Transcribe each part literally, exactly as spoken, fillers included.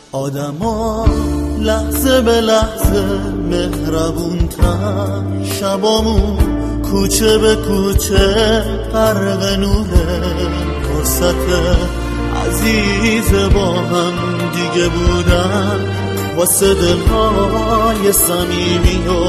آدما لحظه به لحظه مهربون‌تر، شبامون کوچه به کوچه غرق نوره. فرصت عزیز با هم دیگه بودن واسه دلهای صمیمی و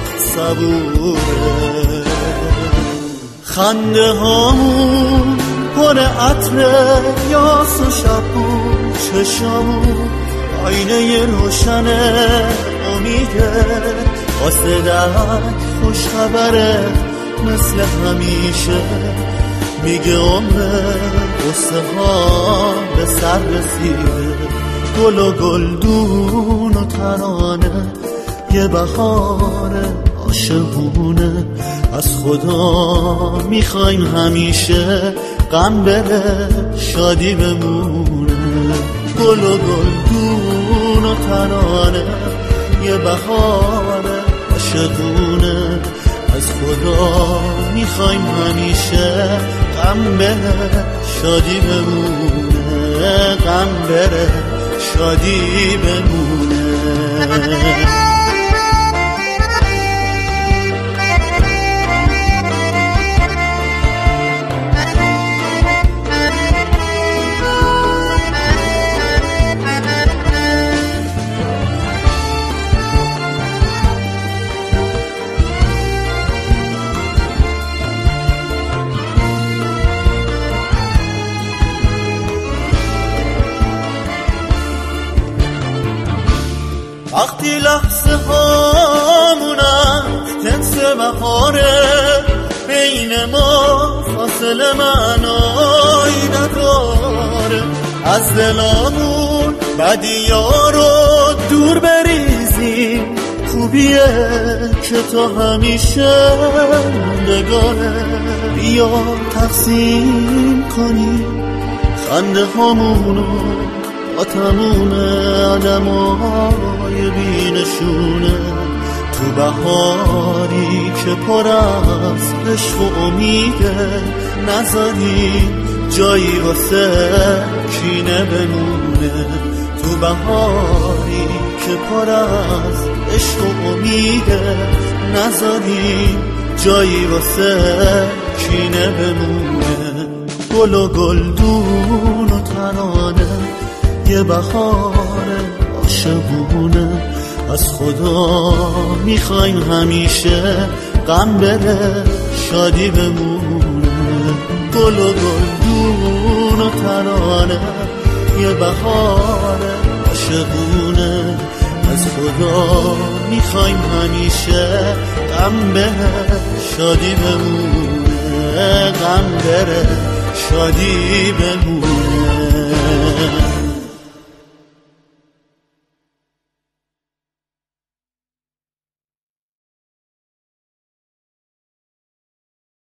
صبوره. خنده هامون پر عطر یاس و شبون، چشامون آینه روشن امیده. واسه درک خوش خبره مثل همیشه، میگه عمر قصه ها به سر رسیده. گل و گلدون و ترانه یه بهار عاشقونه. از خدا میخوایم همیشه غم بره شادی بمونه. گل و گلدون و ترانه یه بهار عاشقونه. از خدا میخوایم همیشه غم بره شادی بمونه. غم بره شادی بمونه. وقتی لحظه هامونن تنس بهاره، بین ما فاصله معنایی نداره. از دلامون بدی‌ها رو دور بریزیم، خوبیه که تو همیشه موندگاره. بیا تقسیم کنیم خنده هامونو با تموم آدمای بینشونه. تو بهاری که پر از عشق و امیده، نذاری جایی واسه کینه بمونه. تو بهاری که پر از عشق و امیده، نذاری جایی واسه کینه بمونه. گل و گلدون و ترانه یه بهار عاشقونه. از خدا میخوایم همیشه غم بره شادی بمونه. گل و گلدون و ترانه یه بهار عاشقونه. از خدا میخوایم همیشه غم بره شادی بمونه. غم بره شادی بمونه.